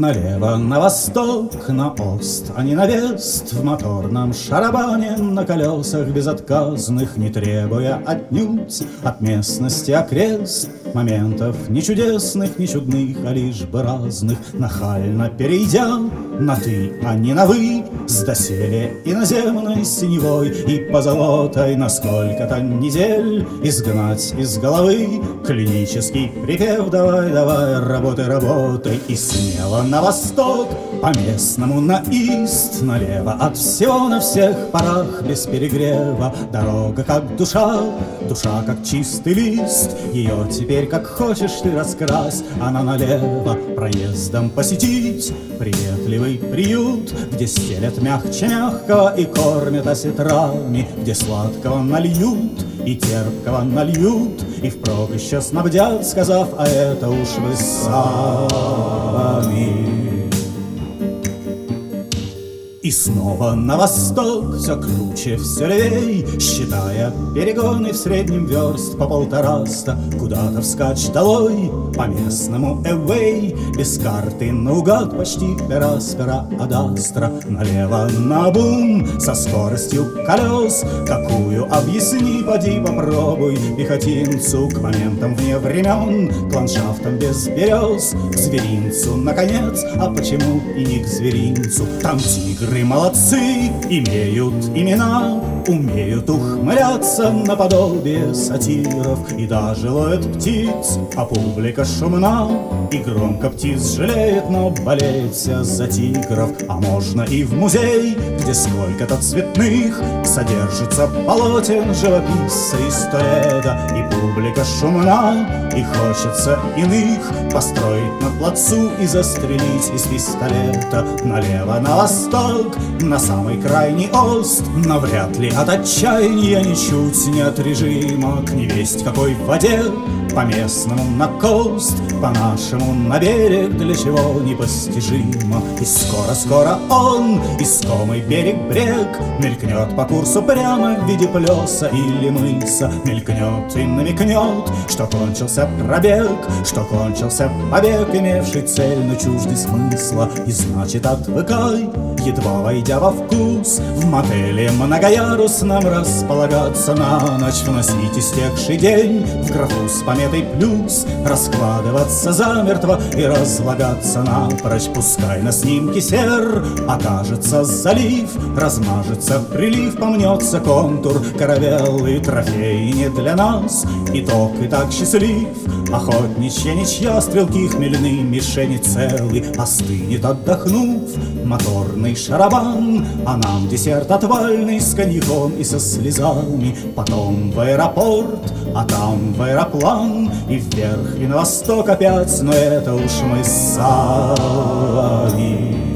Налево, на восток, на ост, а не на вест, в моторном шарабане на колесах безотказных, не требуя отнюдь от местности окрест моментов ни чудесных, ни чудных, а лишь бы разных, нахально перейдя на «ты», а не на «вы», с доселе иноземной синевой и позолотой на сколько-то недель изгнать из головы клинический припев «давай, давай, работай, работай», и смело на восток, по-местному на ист, налево от всего на всех парах без перегрева. Дорога как душа, душа как чистый лист, ее теперь как хочешь ты раскрась, она налево проездом посетить приветливый приют, где стелят мягче мягкого и кормят осетрами, где сладкого нальют и терпкого нальют, и впрок еще снабдят, сказав: а это уж вы сами. И снова на восток, все круче, все левей, считая перегоны в среднем верст по полтораста, куда-то вскачь долой, по-местному эвей, без карты наугад почти пера с пера ad astra, налево наобум, со скоростью колес, какую объясни, поди попробуй пехотинцу, к моментам вне времен, к ландшафтам без берез, к зверинцу, наконец, а почему и не к зверинцу? Там тигры молодцы, имеют имена, умеют ухмыляться наподобие сатиров и даже ловят птиц, а публика шумна и громко птиц жалеет, но болеет вся за тигров. А можно и в музей, где сколько-то цветных содержится полотен живописца из Толедо, и публика шумна, и хочется иных построить на плацу и застрелить из пистолета. Налево, на восток, на самый крайний ост, но вряд ли от отчаяния ничуть не от режима, к невесть какой воде, по-местному на кост, по-нашему на берег, для чего непостижимо. И скоро-скоро он, искомый берег-брег, мелькнет по курсу прямо в виде плеса или мыса, мелькнет и намекнет, что кончился пробег, что кончился побег, имевший цель, но чуждый смысла. И значит, отвыкай, едва войдя во вкус, в мотеле многоярусном располагаться на ночь, вносить истекший день в графу с пометой плюс, раскладываться замертво и разлагаться напрочь. Пускай на снимке сер окажется залив, размажется прилив, помнется контур каравеллы, трофей не для нас, итог и так счастлив. Охотничья ничья, стрелки хмельные, мишени целы, остынет, отдохнув моторный шарабан, а нам десерт отвальный с коньяком и со слезами. Потом в аэропорт, а там в аэроплан, и вверх, и на восток опять, но это уж мы сами.